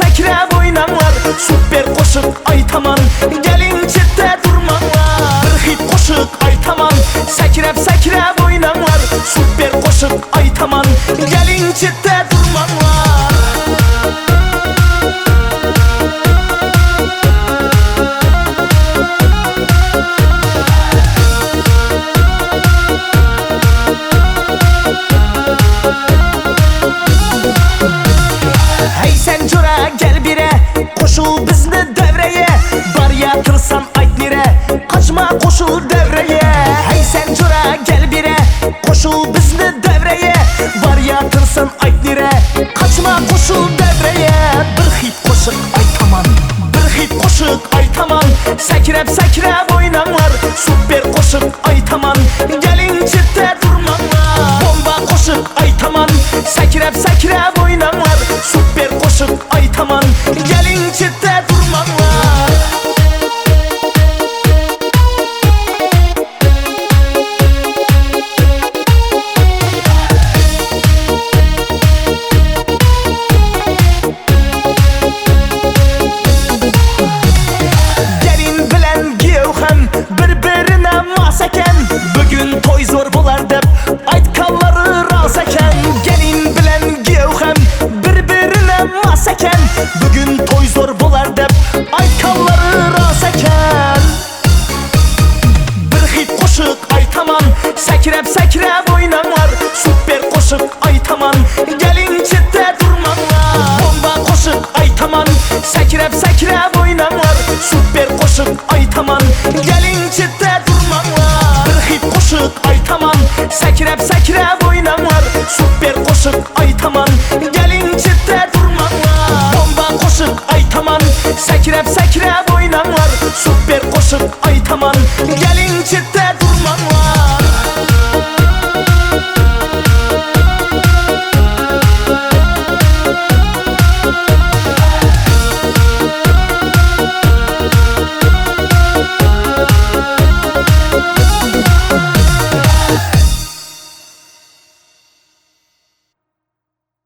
səkrəb oynanlar. Super qoşuq aytaman, gəlin ciddə durmanlar. Bir hit qoşuq aytaman, səkrəb oynanlar. Super qoşuq aytaman, gəlin ciddə durmanlar. Hey sen cura gel bire, koşul bizni devreye. Var yatırsan ayt nire, kaçma koşul devreye. Hey sen cura gel bire, koşul bizni devreye. Var yatırsan ayt nire, kaçma koşul devreye. Bir hit koşuk aytaman, bir hit koşuk aytaman. Səkrəb oynanlar, super koşuk aytaman. Gelin ciddə durmanlar. Bomba koşuk aytaman, səkrəb oynanlar. Super koşuk aytaman, gelin ciddə durmanlar. Gelin bilen giyevhem, bir-birine maseken. Bugün toy zor bolar dep, aytkanları raz eken. Gelin bilen giyevhem, bir-birine maseken. Bugün toy zor bolar dep, aytkanları raz eken. Bir hit koşuk aytaman, səkrəb oynanlar. Super koşuk aytaman, gelin ciddə durmanlar. Bomba koşuk aytaman, səkrəb oynanlar. Super koşuk aytaman, gelin ciddə durmanlar. Bir hit koşuk aytaman, səkrəb oynanlar. Super koşuk aytaman, gelin ciddə durmanlar. Bomba koşuk aytaman, səkrəb oynanlar. Super koşuk aytaman, gelin ciddə durmanlar.